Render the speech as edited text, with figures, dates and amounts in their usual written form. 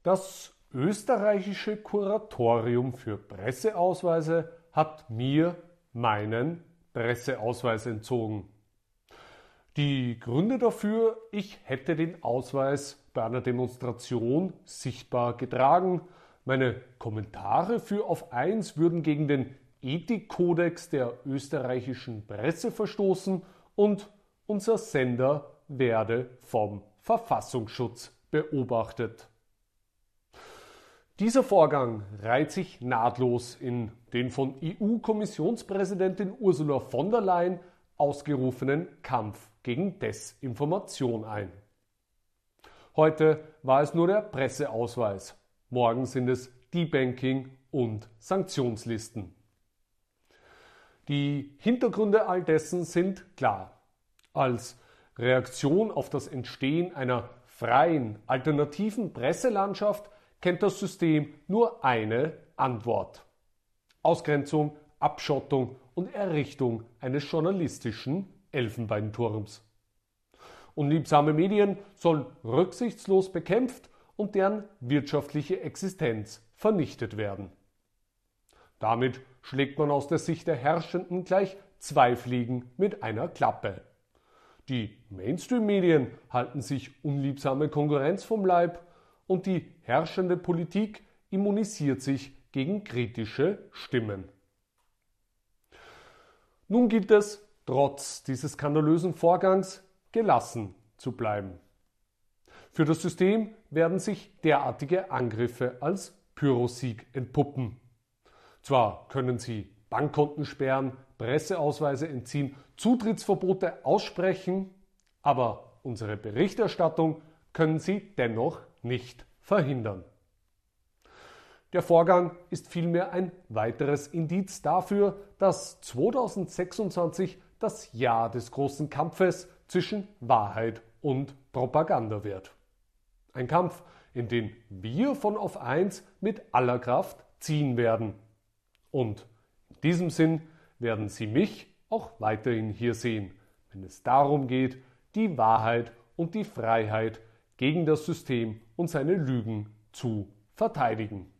Das österreichische Kuratorium für Presseausweise hat mir meinen Presseausweis entzogen. Die Gründe dafür: ich hätte den Ausweis bei einer Demonstration sichtbar getragen, meine Kommentare für Auf 1 würden gegen den Ethikkodex der österreichischen Presse verstoßen und unser Sender werde vom Verfassungsschutz beobachtet. Dieser Vorgang reiht sich nahtlos in den von EU-Kommissionspräsidentin Ursula von der Leyen ausgerufenen Kampf gegen Desinformation ein. Heute war es nur der Presseausweis, morgen sind es Debanking und Sanktionslisten. Die Hintergründe all dessen sind klar. Als Reaktion auf das Entstehen einer freien, alternativen Presselandschaft kennt das System nur eine Antwort: Ausgrenzung, Abschottung und Errichtung eines journalistischen Elfenbeinturms. Unliebsame Medien sollen rücksichtslos bekämpft und deren wirtschaftliche Existenz vernichtet werden. Damit schlägt man aus der Sicht der Herrschenden gleich zwei Fliegen mit einer Klappe. Die Mainstream-Medien halten sich unliebsame Konkurrenz vom Leib und die herrschende Politik immunisiert sich gegen kritische Stimmen. Nun gilt es, trotz dieses skandalösen Vorgangs gelassen zu bleiben. Für das System werden sich derartige Angriffe als Pyrrhussieg entpuppen. Zwar können sie Bankkonten sperren, Presseausweise entziehen, Zutrittsverbote aussprechen, aber unsere Berichterstattung können sie dennoch nicht verhindern. Der Vorgang ist vielmehr ein weiteres Indiz dafür, dass 2026 das Jahr des großen Kampfes zwischen Wahrheit und Propaganda wird. Ein Kampf, in den wir von Auf 1 mit aller Kraft ziehen werden. Und in diesem Sinn werden Sie mich auch weiterhin hier sehen, wenn es darum geht, die Wahrheit und die Freiheit gegen das System und seine Lügen zu verteidigen.